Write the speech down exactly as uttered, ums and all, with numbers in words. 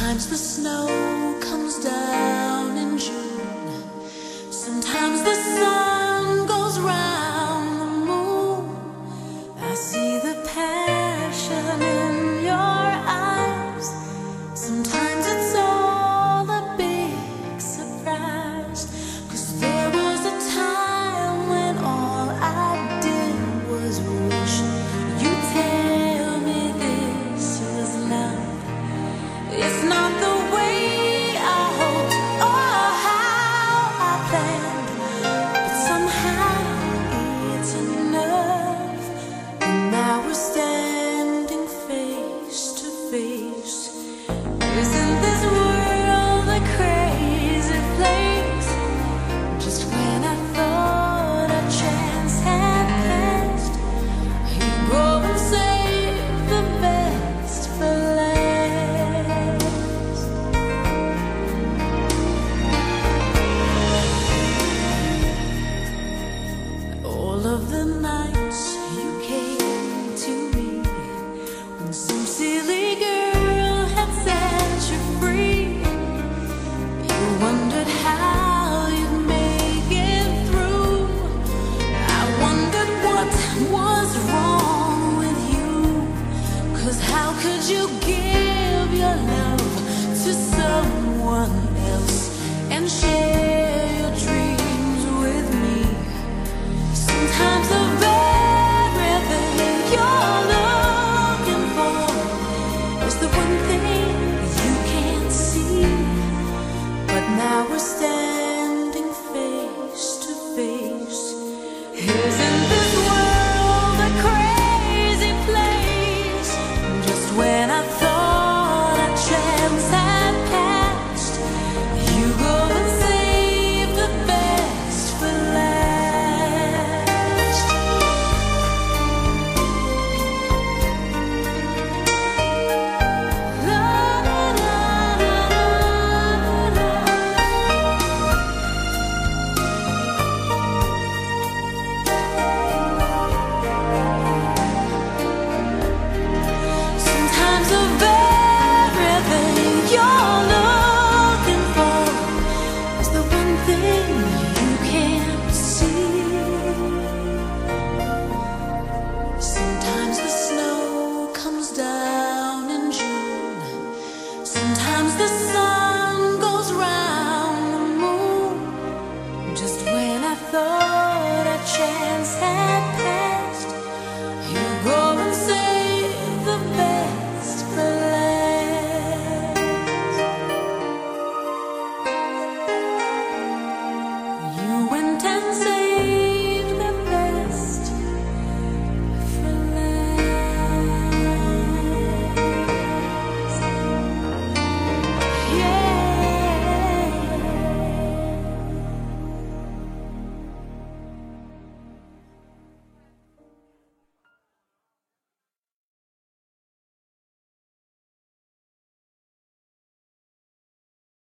Sometimes the snow comes down in June. Sometimes the sun goes round the moon. I see the passion in your eyes. Sometimes it's all a big surprise. 'Cause there was a time when all I did was wish you'd tell me this was love. It's not the way I hoped or how I planned, but somehow it's enough. And now we're standing face to face. Isn't this world a crazy place? Just when I thought a chance had passed, you go and save the best for last. All of the nights you came to me when some silly girl had set you free, you wondered how you'd make it through. I wondered what was wrong with you. 'Cause how could you give your love to someone else and share